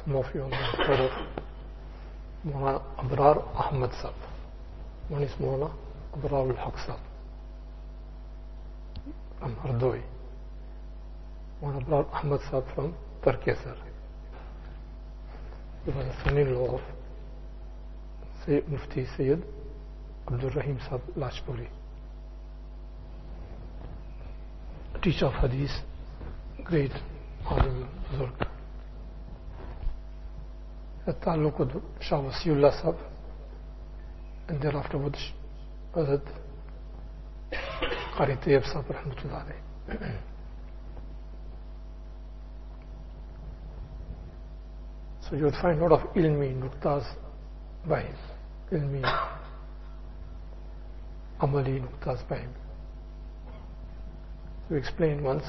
some of you have heard of Maulana Abrar Ahmad Sahib. One is Maulana Abrar al-Haq Sahib from Hardoi. Maulana Abrar Ahmad Sahib from Tarkesar. He was a son-in-law of Mufti Sayyid Abdul Rahim Sahib Lajpuri, teacher of Hadith, great Alim Buzurg. Ta'alluq with Shah Wasiullah Sahib, and thereafter with Hazrat Qari Tayyib Sahib Rahmatullah alayhi. So you would find a lot of ilmi nuktas by him, ilmi amali nuktas by him. We explained once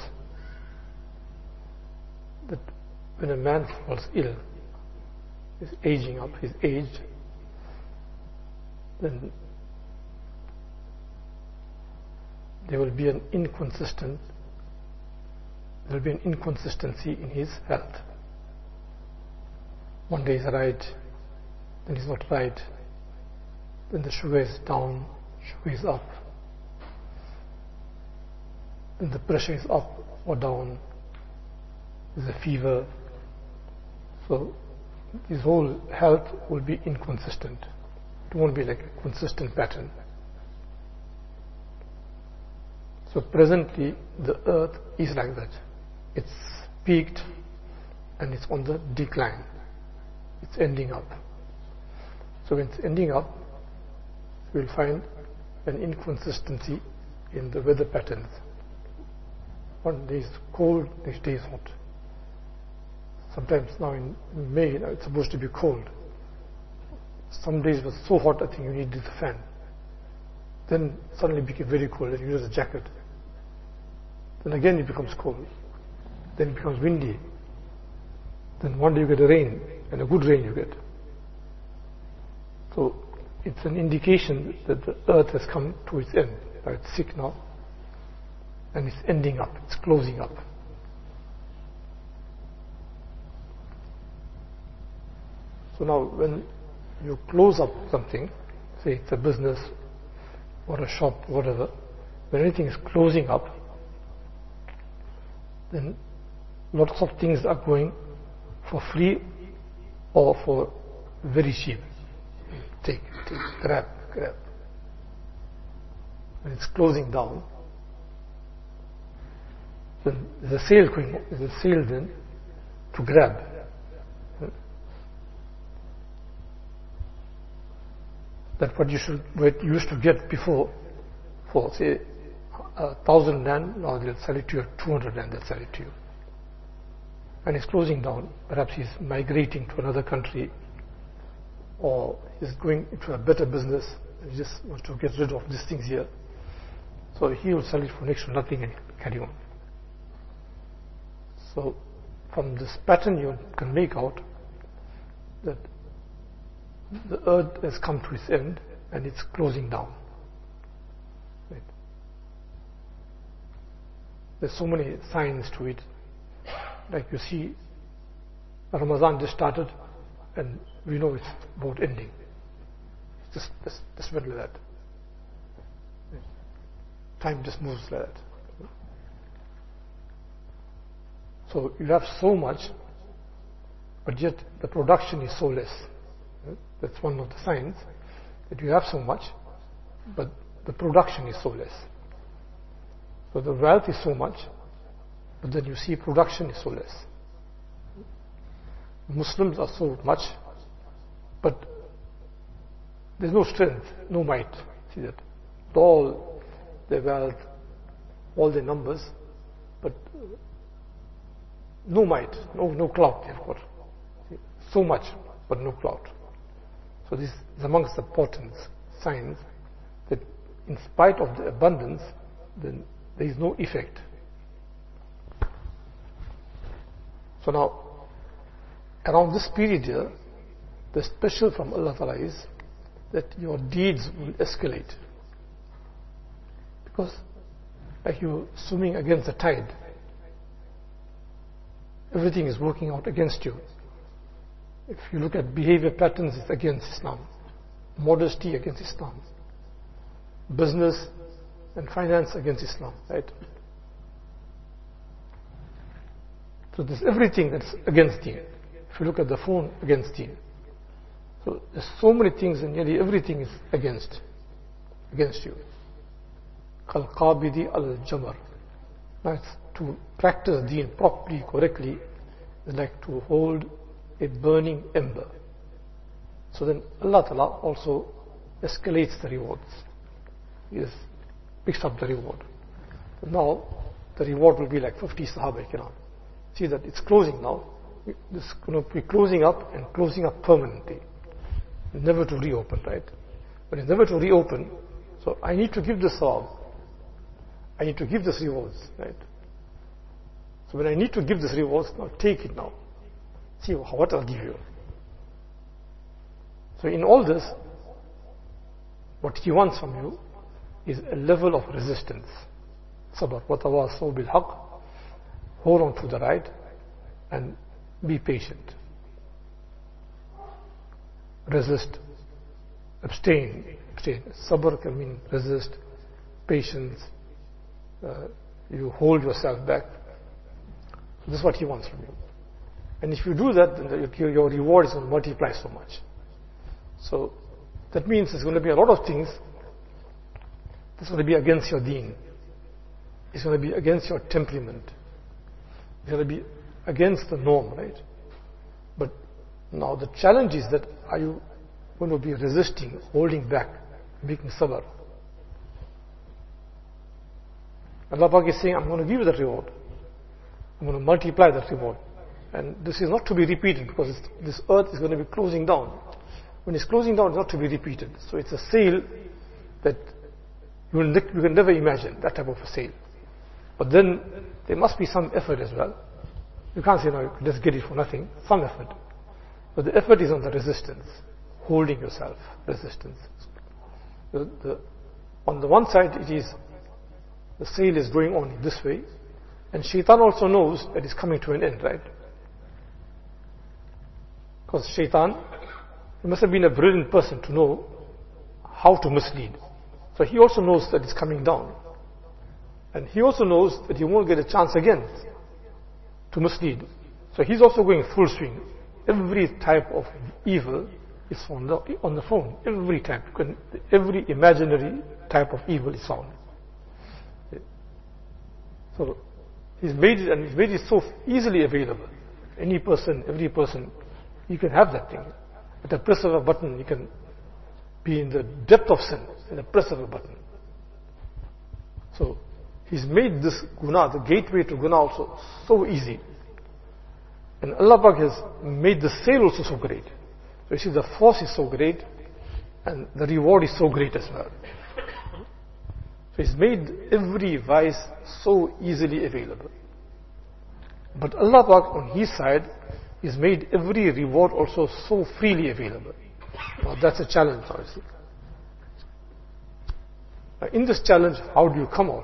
that when a man falls ill, is aging up, he's aged, then there will be an inconsistency in his health. One day he's right, then he's not right, then the sugar is down, sugar is up, then the pressure is up or down, there's a fever. So his whole health will be inconsistent. It won't be like a consistent pattern. So presently the earth is like that. It's peaked and it's on the decline. It's ending up. So when it's ending up, we'll find an inconsistency in the weather patterns. One day is cold, next day is hot. Sometimes now in May, it's supposed to be cold. Some days it was so hot, I think you needed the fan. Then suddenly it became very cold and you use a jacket. Then again it becomes cold. Then it becomes windy. Then one day you get a rain, and a good rain you get. So it's an indication that the earth has come to its end. Now it's sick now, and it's ending up, it's closing up. So now when you close up something, say it's a business or a shop, whatever, when anything is closing up, then lots of things are going for free or for very cheap. Take, grab. When it's closing down, then there's a sale going on. There's a sale then to grab. That what you used to get before for say 1,000 rand, now they'll sell it to you at 200 rand, they'll sell it to you. And he's closing down. Perhaps he's migrating to another country, or he's going into a better business. He just wants to get rid of these things here. So he will sell it for next to nothing and carry on. So from this pattern you can make out that the earth has come to its end and it's closing down. Right? There's so many signs to it. Like you see, Ramadan just started and we know it's about ending. It's just went like that. Time just moves like that. So you have so much, but yet the production is so less. That's one of the signs, that you have so much, but the production is so less. So the wealth is so much, but then you see production is so less. Muslims are so much, but there's no strength, no might. See that? All their wealth, all their numbers, but no might, no clout they've got. So much, but no clout. So this is amongst the important signs that in spite of the abundance, then there is no effect. So now, around this period here, the special from Allah Ta'ala is that your deeds will escalate. Because like you're swimming against the tide, everything is working out against you. If you look at behavior patterns, it's against Islam. Modesty against Islam. Business and finance against Islam, right? So there's everything that's against Deen. If you look at the phone, against Deen. So there's so many things, and nearly everything is against you. Kal-qabidi al-jamar. That's to practice Deen properly, correctly, is like to hold a burning ember. So then Allah Ta'ala also escalates the rewards. He picks up the reward. So now the reward will be like 50 Sahaba Kiram. See that it's closing now. It's going to be closing up and closing up permanently. Never to reopen, right? But it's never to reopen. So I need to give this sawab. I need to give this rewards, right? So when I need to give this rewards, now take it now. See what I'll give you. So in all this, what he wants from you is a level of resistance. Sabr. وَتَوَاصَوْا بِالْحَقِّ. Hold on to the right and be patient. Resist. Abstain. Sabr can mean resist, patience. You hold yourself back. This is what he wants from you. And if you do that, then your reward is going to multiply so much. So that means there's going to be a lot of things that's going to be against your deen. It's going to be against your temperament. It's going to be against the norm, right? But now the challenge is that are you going to be resisting, holding back, making sabr? Allah Pak is saying, I'm going to give you that reward. I'm going to multiply that reward. And this is not to be repeated because this earth is going to be closing down. When it's closing down, it's not to be repeated. So it's a sale that you can never imagine, that type of a sale. But then there must be some effort as well. You can't say, no, you can just get it for nothing. Some effort. But the effort is on the resistance. Holding yourself. Resistance. On the one side, it is the sale is going on this way. And shaitan also knows that it's coming to an end, right? Because shaitan, he must have been a brilliant person to know how to mislead. So he also knows that it's coming down. And he also knows that he won't get a chance again to mislead. So he's also going full swing. Every type of evil is on the phone. Every type. Every imaginary type of evil is found. So he's made it, and he's made it so easily available. Any person, every person, you can have that thing. At the press of a button, you can be in the depth of sin, in the press of a button. So he's made this guna, the gateway to guna also, so easy. And Allah Pak has made the sale also so great. So you see, the force is so great, and the reward is so great as well. So he's made every vice so easily available. But Allah Pak on his side, he's made every reward also so freely available. Now that's a challenge, obviously. Now in this challenge, how do you come out?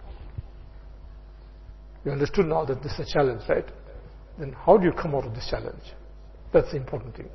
You understood now that this is a challenge, right? Then how do you come out of this challenge? That's the important thing.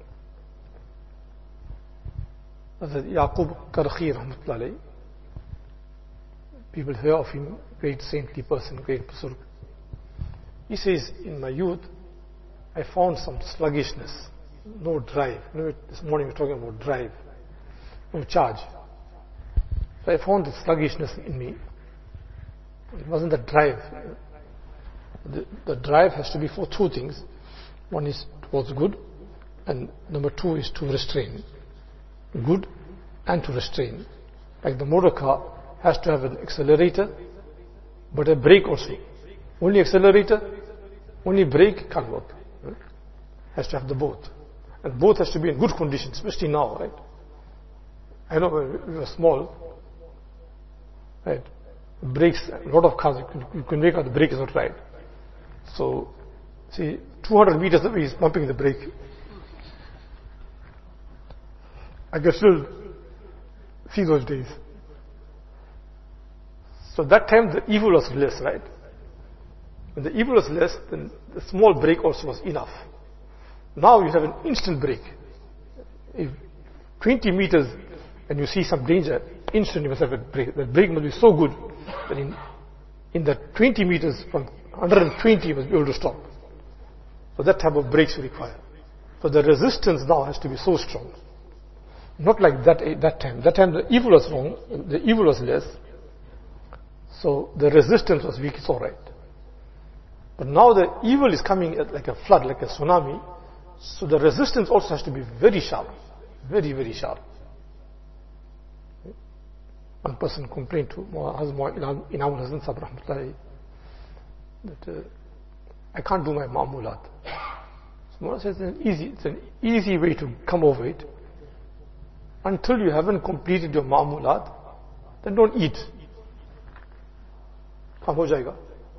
Yaqub Karkhi Rahmatullahi, people hear of him, great saintly person, great Busur. He says, in my youth, I found some sluggishness, no drive. This morning we were talking about drive, no charge. So I found this sluggishness in me. It wasn't the drive. The drive has to be for two things. One is towards good, and number two is to restrain. Good and to restrain. Like the motor car has to have an accelerator, but a brake also. Only accelerator, only brake can't work. Has to have the both. And both has to be in good condition, especially now, right? I know when we were small, right? Brakes, a lot of cars, you can make out the brake is not right. So, see, 200 meters away he's pumping the brake. I can still see those days. So that time the evil was less, right? When the evil was less, then the small brake also was enough. Now you have an instant brake. If 20 meters and you see some danger, instantly you must have a brake. The brake must be so good that in that 20 meters from 120 you must be able to stop. So that type of brakes you require. So the resistance now has to be so strong. Not like that time. That time the evil was wrong, the evil was less. So the resistance was weak, it's alright. But now the evil is coming like a flood, like a tsunami. So the resistance also has to be very sharp. Very, very sharp. One person complained to Imam Hasan Sahib Rahmatullahi that I can't do my ma'mulat. So Mullah says it's an easy way to come over it. Until you haven't completed your ma'mulat, then don't eat. Kam ho jayega.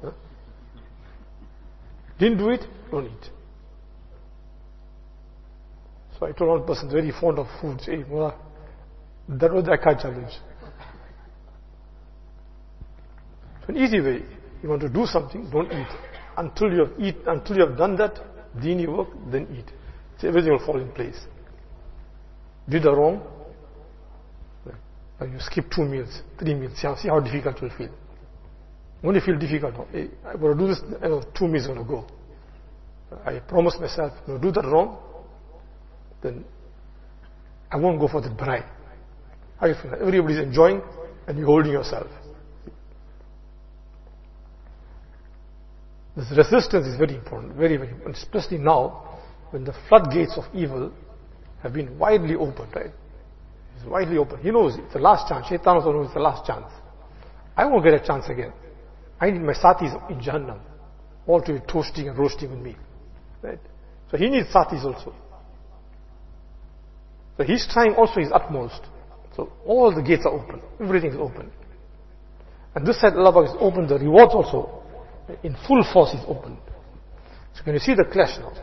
Didn't do it, don't eat. So I told one person very fond of food, say, Mullah, that was the Akkad challenge. So an easy way, you want to do something, don't eat. Until you have done that, deeni work, then eat. So everything will fall in place. Did the wrong, you skip 2 meals, 3 meals, see how difficult it will feel. When you feel difficult, hey, I'm going to do this, 2 meals are going to go. I promised myself, if I do that wrong, then I won't go for the braai. How you feel? Everybody's enjoying and you're holding yourself. This resistance is very important, very, very important, especially now when the floodgates of evil have been widely opened, right? It's widely open. He knows it's the last chance. Shaitan also knows it's the last chance. I won't get a chance again. I need my sathis in Jahannam, all to be toasting and roasting with me. Right? So he needs sathis also. So he's trying also his utmost. So all the gates are open. Everything is open. And this side Allah is open. The rewards also in full force is open. So can you see the clash now?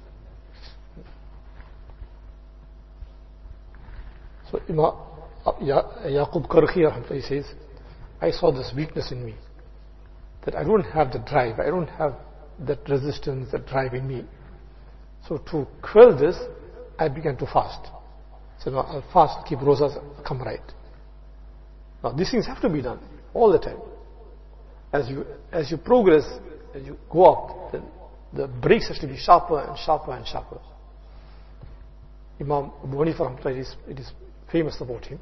So Imam Yaqub Karhi he says, I saw this weakness in me. That I don't have the drive. I don't have that resistance, that drive in me. So to quell this, I began to fast. So now I'll fast, keep rosas, come right. Now these things have to be done all the time. As you progress, as you go up, then the brakes has to be sharper and sharper and sharper. Imam Abu Hanifa, it is famous about him.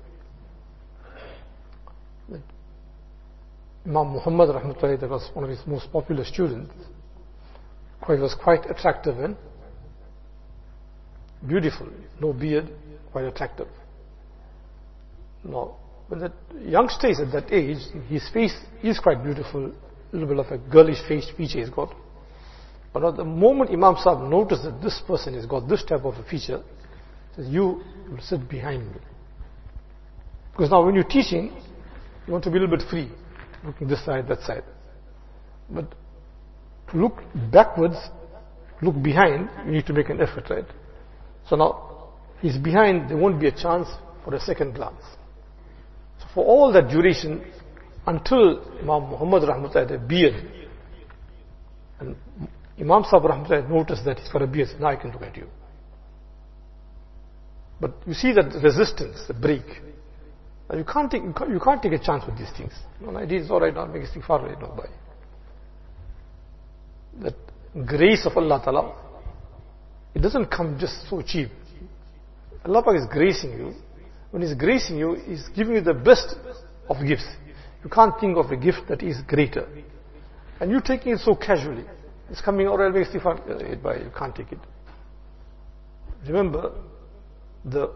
Imam Muhammad Rahmatullahi, that was one of his most popular students. He was quite attractive and beautiful, no beard, quite attractive. Now, when the youngster is at that age, his face is quite beautiful, a little bit of a girlish face feature he's got. But at the moment Imam Sahib noticed that this person has got this type of a feature, he says, you will sit behind me. Because now when you're teaching, you want to be a little bit free, looking this side, that side. But to look backwards, look behind, you need to make an effort, right? So now, he's behind, there won't be a chance for a second glance. So for all that duration, until Imam Muhammad Rahmatullah had a beard, and Imam Sahib Rahmatullah noticed that he's got a beard, now I can look at you. But you see that resistance, the break. You can't take a chance with these things. No, it is alright, not make this thing far away, not by. That grace of Allah Ta'ala, it doesn't come just so cheap. Allah Ta'ala is gracing you. When He's gracing you, He's giving you the best of gifts. You can't think of a gift that is greater. And you're taking it so casually. It's coming alright, makes you far away, you can't take it. Remember, the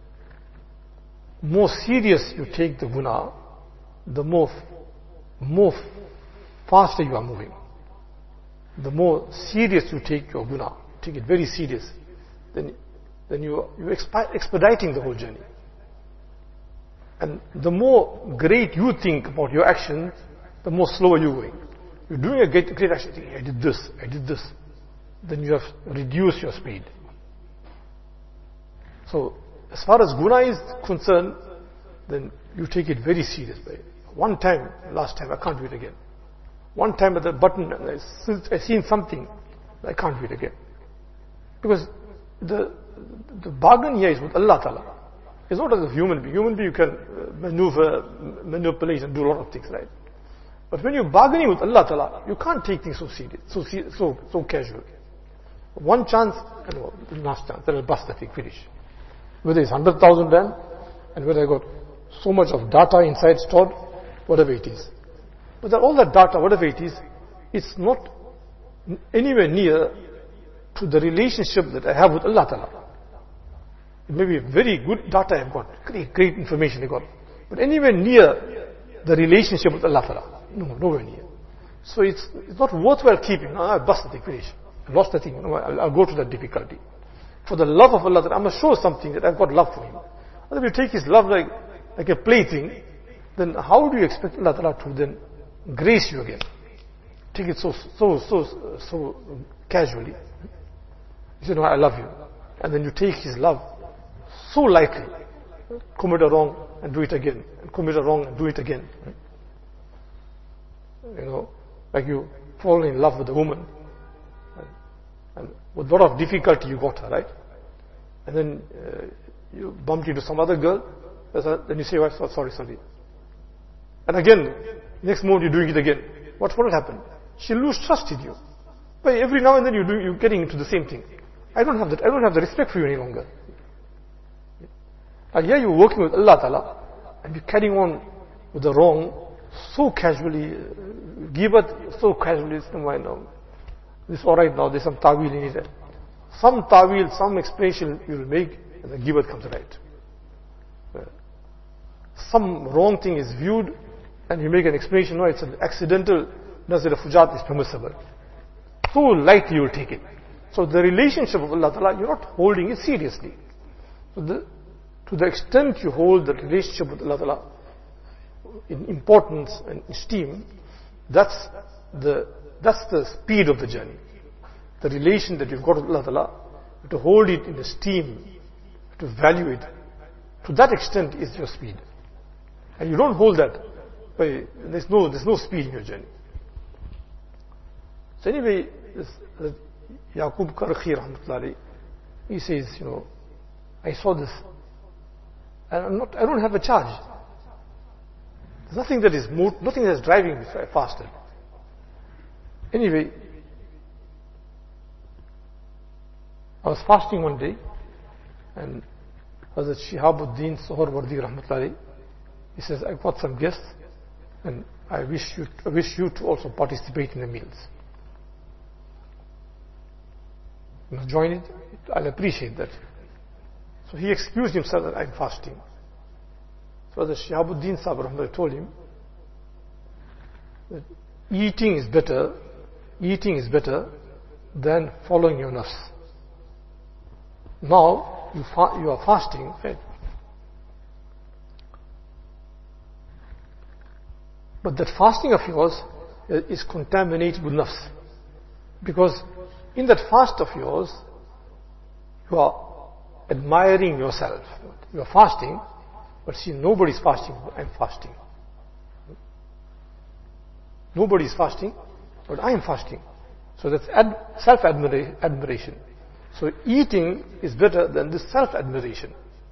more serious you take the guna, the more faster you are moving. The more serious you take your guna, take it very serious, then you're expediting the whole journey. And the more great you think about your action, the more slower you're going. You're doing a great action, I did this. Then you have reduced your speed. So, as far as guna is concerned, then you take it very serious. One time, last time, I can't do it again. One time at the button, I seen something, I can't do it again. Because the bargain here is with Allah Ta'ala. It's not as a human being. Human being you can maneuver, manipulate and do a lot of things, right? But when you're bargaining with Allah Ta'ala, you can't take things so serious, so casual. One chance, and last chance, then I'll bust the thing, finish. Whether it's 100,000 rand, and whether I got so much of data inside stored, whatever it is. But that all that data, whatever it is, it's not anywhere near to the relationship that I have with Allah Ta'ala. It may be very good data I've got, great information I got, but anywhere near the relationship with Allah Ta'ala. No, nowhere near. So it's not worthwhile keeping. No, I bust the thing, finish. I lost the thing. No, I'll go to that difficulty. For the love of Allah, I must show something that I've got love for Him. And if you take His love like a plaything, then how do you expect Allah Ta'ala to then grace you again? Take it so casually. You say, no, I love you. And then you take His love so lightly. Commit a wrong and do it again. And commit a wrong and do it again. You know, like you fall in love with a woman. And with a lot of difficulty you got her, right? And then you bumped into some other girl. Then you say, oh, sorry. And again, next moment you're doing it again. What will happen? She'll lose trust in you. But every now and then you're getting into the same thing. I don't have the respect for you any longer. And here you're working with Allah Ta'ala, and you're carrying on with the wrong so casually, ghibat so casually. This is alright now, there's some ta'wil in it. Some ta'wil, some explanation you will make, and the ghibat comes right. Some wrong thing is viewed, and you make an explanation, no, it's an accidental, nazir fujat is permissible. So lightly you will take it. So the relationship of Allah Ta'ala, you're not holding it seriously. So to the extent you hold the relationship with Allah Ta'ala in importance and esteem, that's the speed of the journey. The relation that you've got with Allah Ta'ala, to hold it in esteem, to value it, to that extent is your speed. And you don't hold that, there's no speed in your journey. So anyway, Yaqub Karkhi Rahmatullahi, he says, I saw this, and I don't have a charge. There's nothing that is moved, nothing that is driving me, so I fasted. Anyway, I was fasting one day, and Hazrat Shihabuddin Suhrawardi Rahmatullahi, he says, I've got some guests, and I wish you to also participate in the meals. You must join it. I'll appreciate that. So he excused himself that I'm fasting. So the Shihabuddin Sahib Rahmatullahi told him that eating is better than following your nafs. Now you are fasting, right? But that fasting of yours is contaminated with nafs. Because in that fast of yours, you are admiring yourself. You are fasting, but see, nobody's fasting, I'm fasting. Nobody is fasting, but I am fasting. So that's self-admiration. So eating is better than this self-admiration.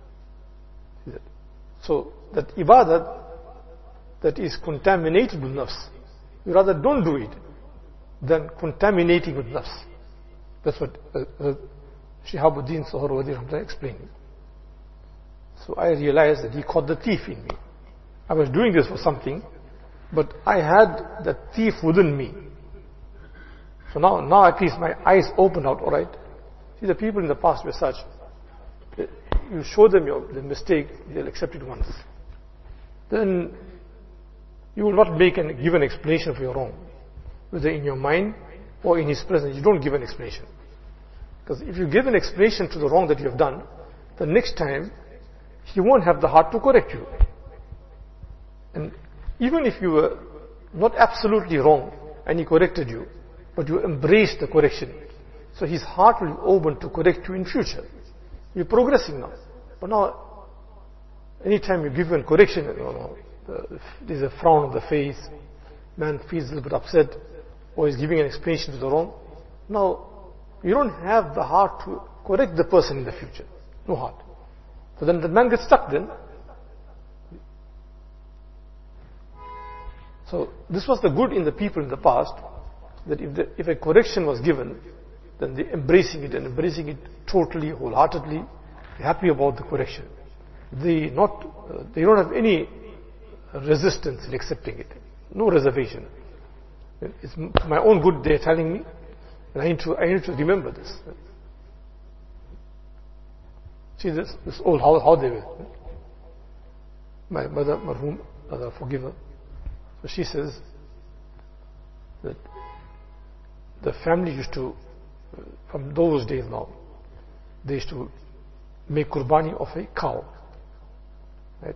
So that ibadat that is contaminated with nafs, you rather don't do it than contaminating with nafs. That's what Shihabuddin Suhrawardi explained. So I realized that he caught the thief in me. I was doing this for something, but I had the thief within me. So now at least my eyes opened out, alright. See, the people in the past were such. You show them the mistake, they'll accept it once. Then you will not give an explanation for your wrong. Whether in your mind or in his presence, you don't give an explanation. Because if you give an explanation to the wrong that you have done, the next time, he won't have the heart to correct you. And even if you were not absolutely wrong and he corrected you, but you embraced the correction, so his heart will be open to correct you in future. You're progressing now. But now, anytime you give an correction, there's a frown on the face, man feels a little bit upset, or is giving an explanation to the wrong. Now, you don't have the heart correct the person in the future. No heart. So then the man gets stuck then. So this was the good in the people in the past, that if a correction was given, then they embracing it and embracing it totally, wholeheartedly, happy about the correction. They don't have any resistance in accepting it. No reservation. It's for my own good they're telling me, and I need to remember this. See this old how they were. My mother, marhum, Allah forgive her. So she says that the family used to, from those days now, they used to make qurbani of a cow. Right?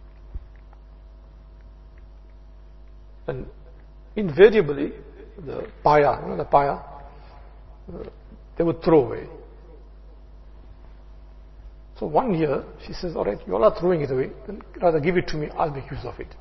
And invariably, the paya, they would throw away. So one year, she says, all right, you all are throwing it away, then rather give it to me, I'll make use of it.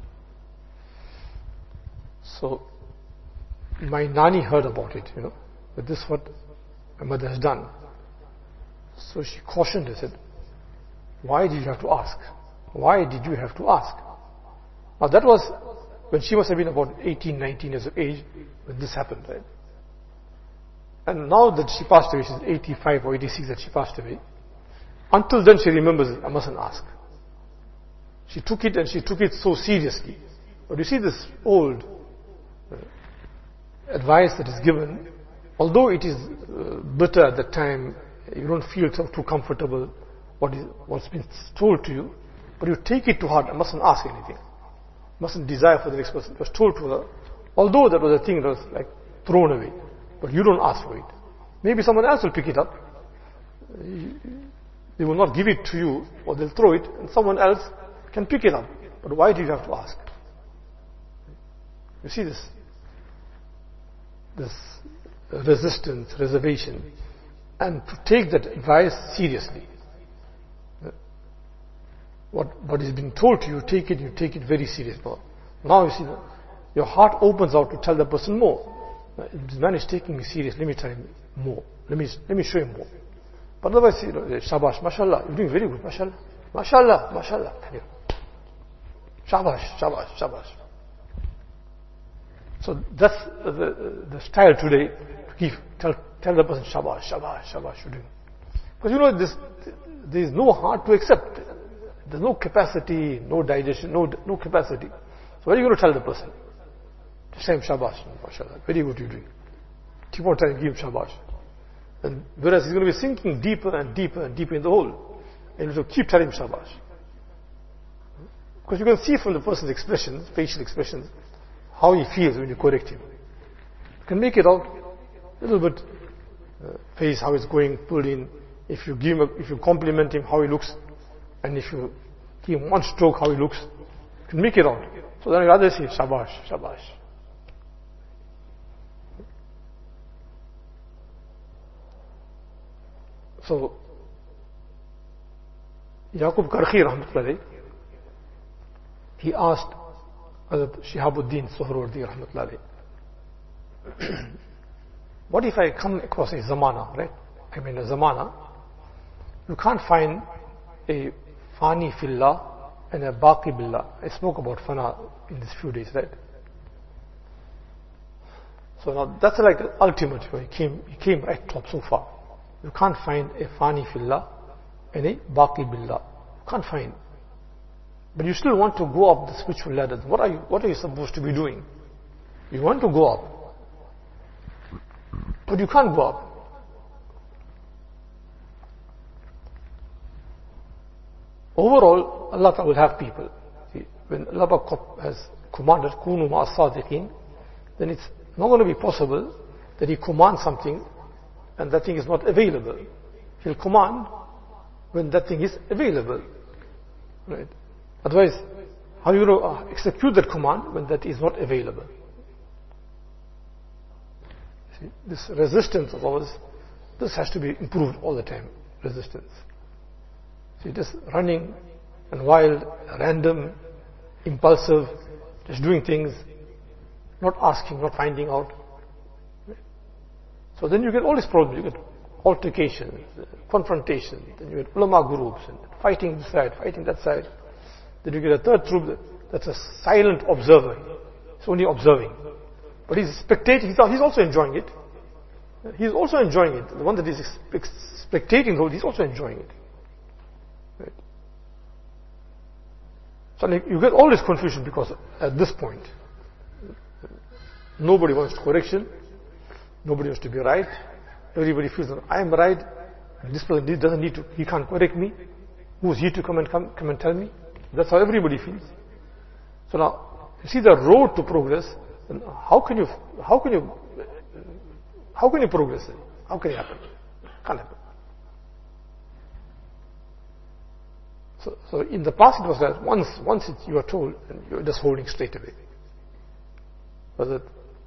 So, my nani heard about it, but this is what my mother has done. So she cautioned her, said, why did you have to ask? Why did you have to ask? Now that was when she must have been about 18, 19 years of age when this happened, right? And now that she passed away, she's 85 or 86 that she passed away. Until then she remembers, I mustn't ask. She took it and she took it so seriously. But you see this old advice that is given, although it is bitter at the time, you don't feel too comfortable what's been told to you, but you take it to heart and mustn't ask anything. Mustn't desire for the next person. It was told to her, although that was a thing that was like thrown away, but you don't ask for it. Maybe someone else will pick it up. They will not give it to you, or they'll throw it, and someone else can pick it up. But why do you have to ask? You see this resistance, reservation, and to take that advice seriously. What is being told to you, you take it very serious. Now you see, your heart opens out to tell the person more. This man is taking me serious, let me tell him more. Let me show him more. But otherwise, shabash, mashallah, you're doing very good, mashallah. Mashallah, mashallah. Shabash, shabash, shabash. So that's the style today, to tell the person, shabash, shabash, shabash, you're doing. Because there is no heart to accept. There's no capacity, no digestion, no capacity. So what are you going to tell the person? Just say him shabash, mashallah, very good you're doing. Keep on trying to give him shabash. And whereas he's going to be sinking deeper and deeper and deeper in the hole. And you have to keep telling him shabash. Because you can see from the person's expressions, facial expressions, how he feels when you correct him. You can make it out a little bit, face, how it's going, pulled in. If you compliment him, how he looks, and if you give him one stroke, how he looks, you can make it out. So then you rather say, shabash, shabash. So, Yaqub Karhi rahmatullahi, he asked Hazrat Shihabuddin Suhrawardi rahmatullahi, what if I come across a zamana, right? I mean a zamana, you can't find a fani fillah and a baqi billah. I spoke about fana in these few days, right? So now that's like ultimate. He came right top so far. You can't find a fani fillah and a baqi billah. You can't find. But you still want to go up the spiritual ladder. What are you supposed to be doing? You want to go up, but you can't go up. Overall, Allah Ta'ala will have people. See, when Allah has commanded Kunu ma'as sadiqin, then it's not going to be possible that He commands something and that thing is not available. He'll command when that thing is available. Right? Otherwise, how are you going to execute that command when that is not available? See, this resistance of ours, this has to be improved all the time. Resistance. See, just running and wild, random, impulsive, just doing things, not asking, not finding out. So then you get all these problems. You get altercations, confrontations, then you get ulama groups, and fighting this side, fighting that side. Then you get a third troop that's a silent observer. He's only observing. But he's spectating, he's also enjoying it. He's also enjoying it. The one that is spectating, he's also enjoying it. Right? So you get all this confusion because at this point, nobody wants correction, nobody wants to be right, everybody feels that I am right, and this person doesn't need to, he can't correct me, who's he to come and tell me? That's how everybody feels. So now, you see the road to progress, and how can you progress it? How can it happen? Can't happen. So in the past it was that once you are told, and you're just holding straight away. Was it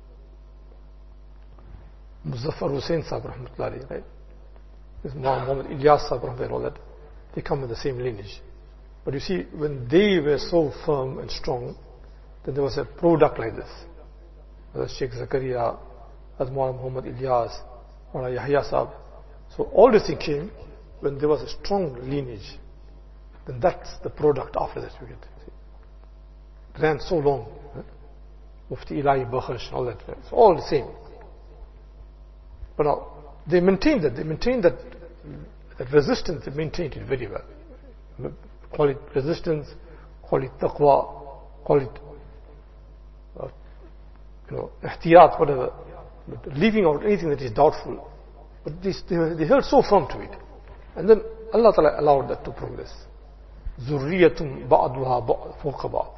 Muzaffar Hussain Sahib Rahmatullahi, right? This Muhammad Ilyas Sahib Rahmatullahi, all that, they come with the same lineage. But you see, when they were so firm and strong, then there was a product like this. As Sheikh Zakaria, as Muhammad Ilyas, or Yahya Sahib. So all this thing came when there was a strong lineage. Then that's the product after that you get. It ran so long. Mufti Ilahi Bakhash and all that. It's all the same. But now, they maintained that resistance, they maintained it very well. Call it resistance, call it taqwa, call it ihtiyat, whatever. But leaving out anything that is doubtful. But they held so firm to it. And then Allah Ta'ala allowed that to progress. ذُرِّيَّةٌ بَعْضُهَا فَوْقَ بَعْضٍ.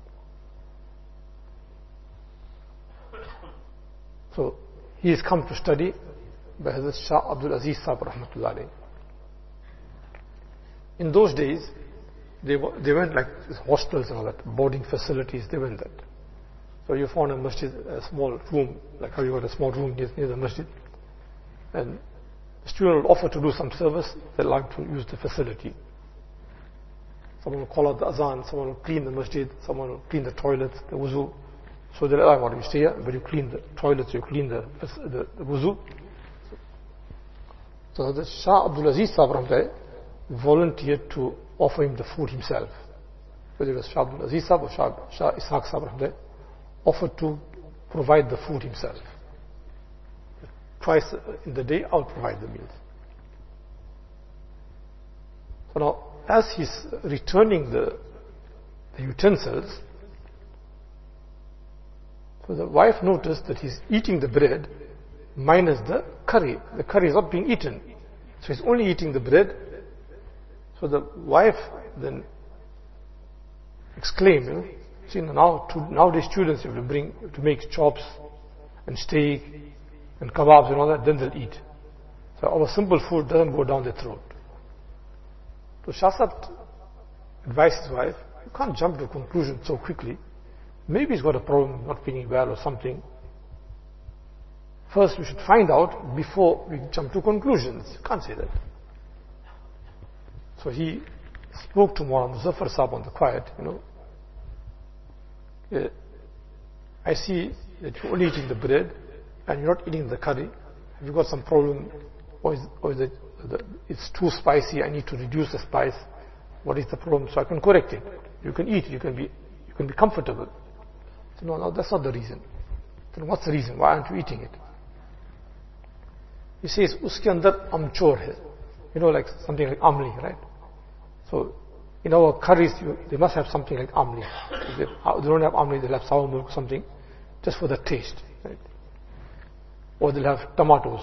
So, he has come to study by Hazrat Shah Abdul Aziz Sahib Rahmatullahi. In those days, they went like hostels and all that, boarding facilities, they went that. So you found a masjid, a small room, like how you got a small room near the masjid, and the student will offer to do some service, they like to use the facility. Someone will call out the azan, someone will clean the masjid, someone will clean the toilets, the wuzu. So they'll allow you stay here, but you clean the toilets, you clean the wuzu. So the Shah Abdul Aziz Sahib volunteered to offer him the food himself. Whether it was Shah Abdul Aziz Sahib or Shah Ishaq Sahib offered to provide the food himself. Twice in the day, I'll provide the meals. So now, as he's returning the utensils, so the wife noticed that he's eating the bread minus the curry. The curry is not being eaten. So he's only eating the bread. So the wife then exclaimed, see, nowadays students have to make chops and steak and kebabs and all that, then they'll eat. So our simple food doesn't go down their throat. So Shah Sahib advised his wife, you can't jump to a conclusion so quickly. Maybe he's got a problem, not feeling well or something. First we should find out before we jump to conclusions. You can't say that. So he spoke to Maulana Muzaffar Sahib on the quiet, I see that you're only eating the bread and you're not eating the curry. Have you got some problem? Or is it it's too spicy, I need to reduce the spice. What is the problem? So I can correct it. You can eat, you can be comfortable. So no, that's not the reason. Then what's the reason? Why aren't you eating it? He says, uske andar amchor hai. Like something like amli, right? So in our curries, they must have something like amli. If they don't have amli, they'll have sour milk, something, just for the taste, right? Or they'll have tomatoes,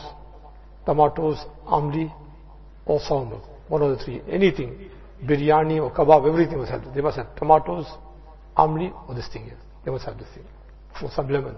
amli, or sour milk. One of the three. Anything, biryani or kebab, everything must have. They must have tomatoes, amli, or this thing here. They must have this thing. For some lemon.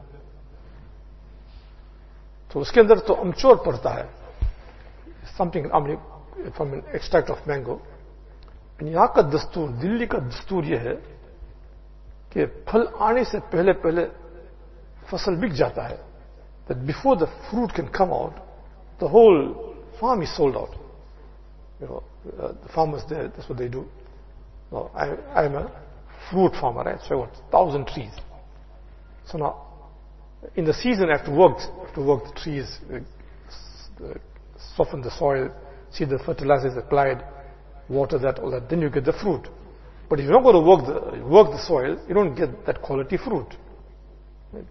So uske andar to amchor padta hai. Something amli from an extract of mango. यहाँ का दस्तूर, दिल्ली का दस्तूर यह है कि फल आने से पहले फसल बिक जाता है. That before the fruit can come out, the whole farm is sold out. The farmers there, that's what they do. Now, I'm a fruit farmer, right? So I got 1,000 trees. So now, in the season I have to work the trees, soften the soil, see the fertilizers applied, water that, all that, then you get the fruit. But if you're not going to work the soil, you don't get that quality fruit. Right?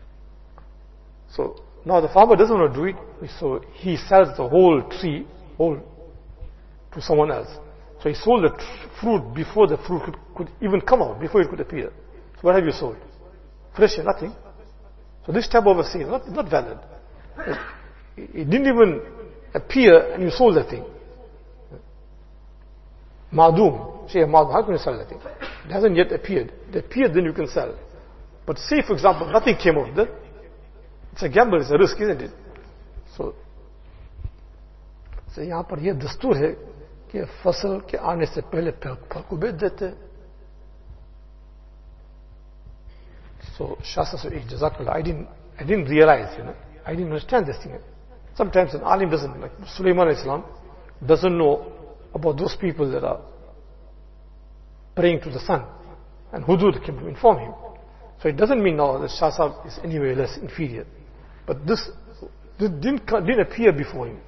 So now the farmer doesn't want to do it, so he sells the whole tree to someone else. So he sold the fruit before the fruit could even come out, before it could appear. So what have you sold? Fresh, nothing. So this type of a sale is not valid. It didn't even appear and you sold the thing. Madum. Say Madum, how can you sell that thing? It hasn't yet appeared. It appeared, then you can sell. But say, for example, nothing came out of that. It's a gamble, it's a risk, isn't it? So यहाँ पर यह दस्तूर है कि फसल के आने से पहले फल को बेच देते हैं. So Shastra said, Jazakallah, I didn't realize, I didn't understand this thing. Sometimes an alim doesn't, like Sulaiman Islam, doesn't know about those people that are praying to the sun. And Hudud came to inform him. So it doesn't mean now that Shah Sahib is anyway less inferior. But this didn't appear before him.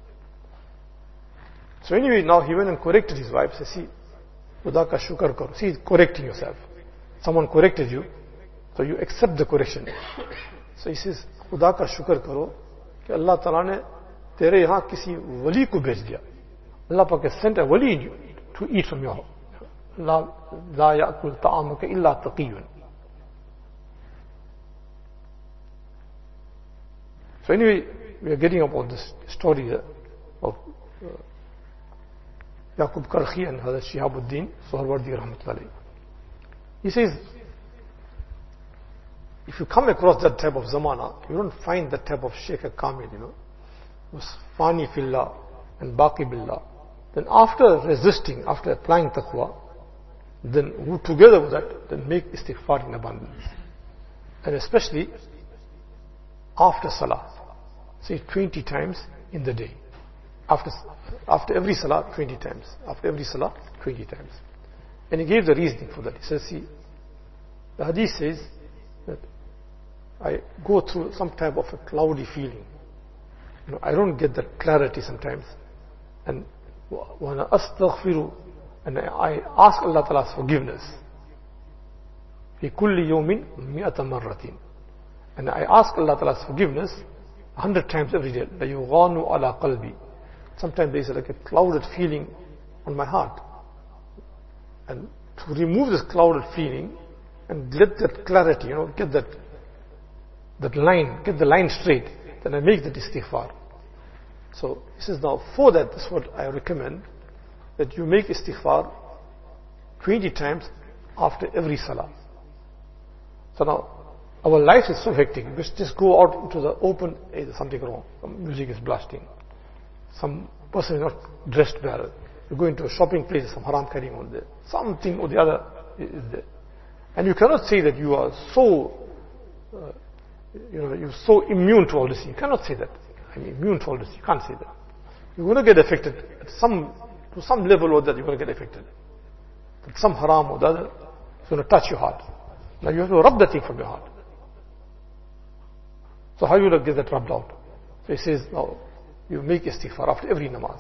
So anyway, now he went and corrected his wife. Said, see, Khuda ka shukar karo. See, correcting yourself. Someone corrected you, so you accept the correction. So he says, Khuda ka shukar karo, कि Allah Ta'ala ने तेरे यहाँ किसी वली को भेज दिया. Allah Pak has sent a wali to eat from your house. لا يأكل طعامك إلا تقي. So anyway, we are getting about this story of Yaqub Karkhi and Hazrat Shihabuddin Suhrawardi Rahmatullahi. He says, if you come across that type of zamana, you don't find that type of Sheikh Kamil, who's Fani Fillah and Baqi Billah. Then after resisting, after applying taqwa, then together with that, then make istighfar in abundance. And especially after salah. Say 20 times in the day. After every salah, 20 times. After every salah, 20 times. And he gave the reasoning for that. He says, see, the hadith says that I go through some type of a cloudy feeling. I don't get that clarity sometimes. And when I astaghfiru, and I ask Allah Ta'ala's forgiveness. في كل يوم 100 مرة. And I ask Allah Ta'ala's forgiveness 100 times every day. لا يغان على قلبي. Sometimes there is like a clouded feeling on my heart. And to remove this clouded feeling and get that clarity, get that line, get the line straight, then I make the istighfar. So he says, now for that, this is what I recommend, that you make istighfar 20 times after every salah. So now, our life is so hectic. We just go out into the open, there's something wrong. Some music is blasting. Some person is not dressed well. You go into a shopping place, some haram carrying on there. Something or the other is there. And you cannot say that you are so, you're so immune to all this. You cannot say that. I'm immune to all this. You can't say that. You're going to get affected to some level or that you're going to get affected. But some haram or the other is going to touch your heart. Now you have to rub that thing from your heart. So how you will get that rubbed out? So he says, now you make istighfar after every namaz.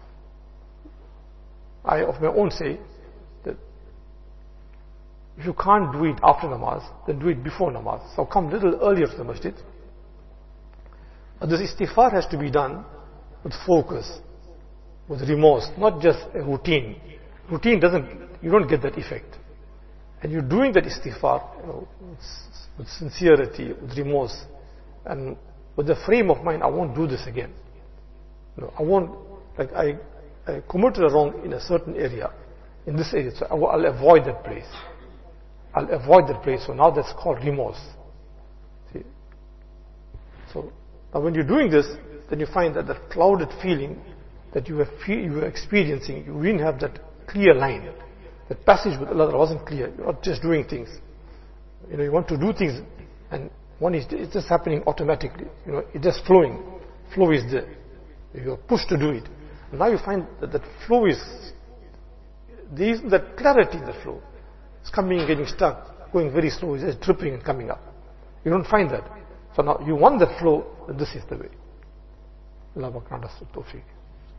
I of my own say that if you can't do it after namaz, then do it before namaz. So come a little earlier to the masjid. But this istighfar has to be done with focus, with remorse, not just a routine. Routine you don't get that effect. And you're doing that istighfar, with sincerity, with remorse, and with the frame of mind, I won't do this again. I won't, I committed a wrong in a certain area, in this area, so I'll avoid that place. I'll avoid that place, so now that's called remorse. See? So, now when you're doing this, then you find that that clouded feeling that you were experiencing, you didn't have that clear line. That passage with Allah wasn't clear. You're not just doing things. You want to do things, and it's just happening automatically. It's just flowing. Flow is there. You're pushed to do it. And now you find that that flow there isn't that clarity in the flow. It's coming and getting stuck, going very slow, it's just dripping and coming up. You don't find that. So now you want that flow, then this is the way. Allah Pak grant us the tawfiq.